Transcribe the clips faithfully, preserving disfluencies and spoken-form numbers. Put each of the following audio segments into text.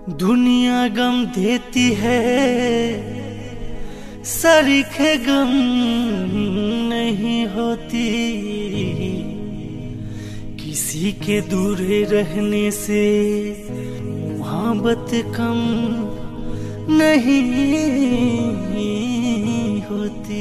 दुनिया गम देती है, सरीखे गम नहीं होती। किसी के दूर रहने से मोहब्बत कम नहीं होती।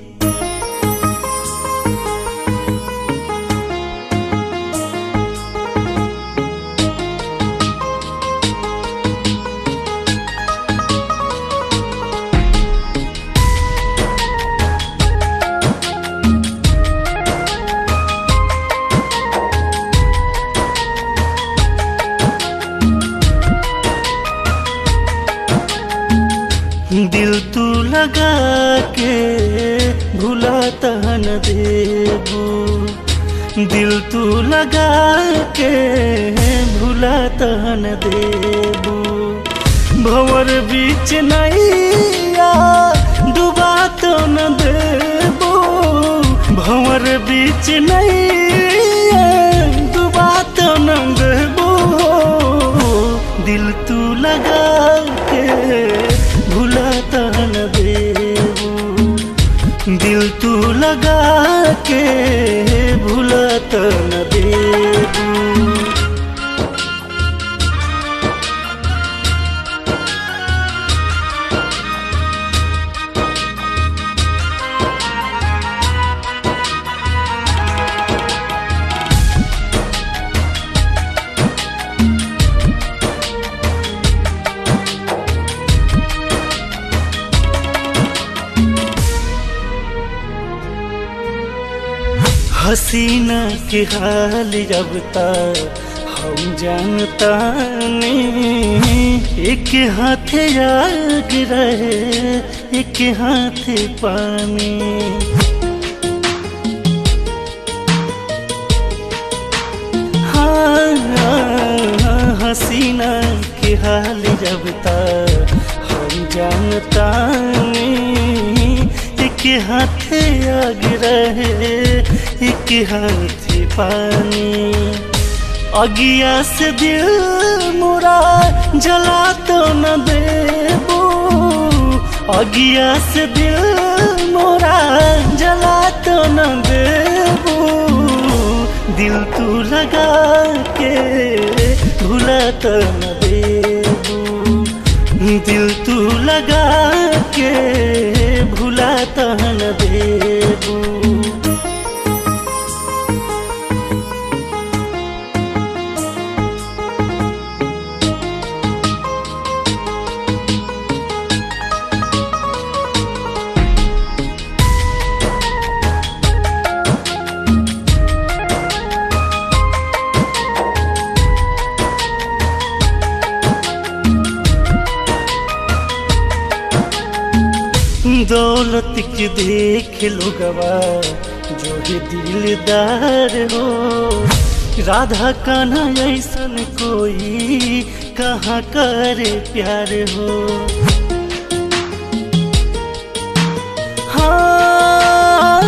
दिल तू लगा के भुलाता न देबू, दिल तू लगा के भुलाता न देबू। भंवर बीच नैया डुबा तो न देबू, भंवर बीच नैया डुबा तो न देबू। दिल तू लगा के भुलाता न देबू, दिल तू लगा के भुलाता न देबू। हसीना के हाल जब तक हम जानता नहीं, एक हाथ आग रहे एक हाथ पानी। हाँ, हाँ हसीना के हाल जब तक हम जानता नहीं, एक हाथ आग रहे एक हाथ पानी। अगिया से दिल मुरा जला तो न देबू, अगिया से दिल मुरा जला तो न देबू। दिल तू लगा के भुला तो न देबू, दिल तू लगा के भुला तो न देबू। दौलत के देख लोगवा जो है दिलदार हो, राधा कान्हा ऐसन कोई कहाँ करे प्यार हो। हाँ,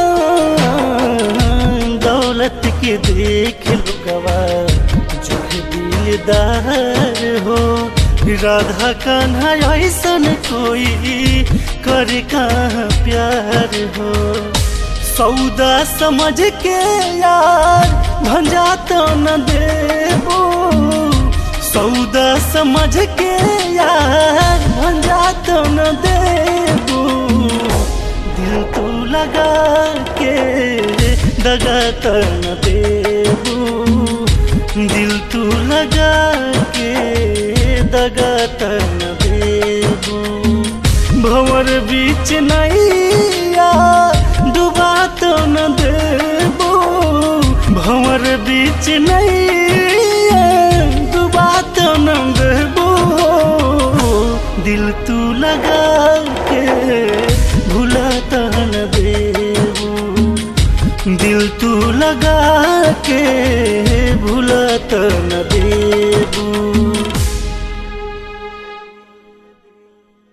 दौलत के देख लोगवा जो है दिलदार हो, राधा कान्हा ऐसन कोई करे कहाँ प्यार हो। सौदा समझ के यार भंजा तो न देबू, सौदा समझ के यार भंजा तो न देबू। दिल तू लगा के दगा तो न देबू, दिल तू लगा के दगा तो न देबू। भंवर बीच नैया डुबा तो न देबू, भंवर बीच नैया डुबा तो न देबू। दिल तू लगा के भुला तो न देबू, दिल तू लगा के भुला तो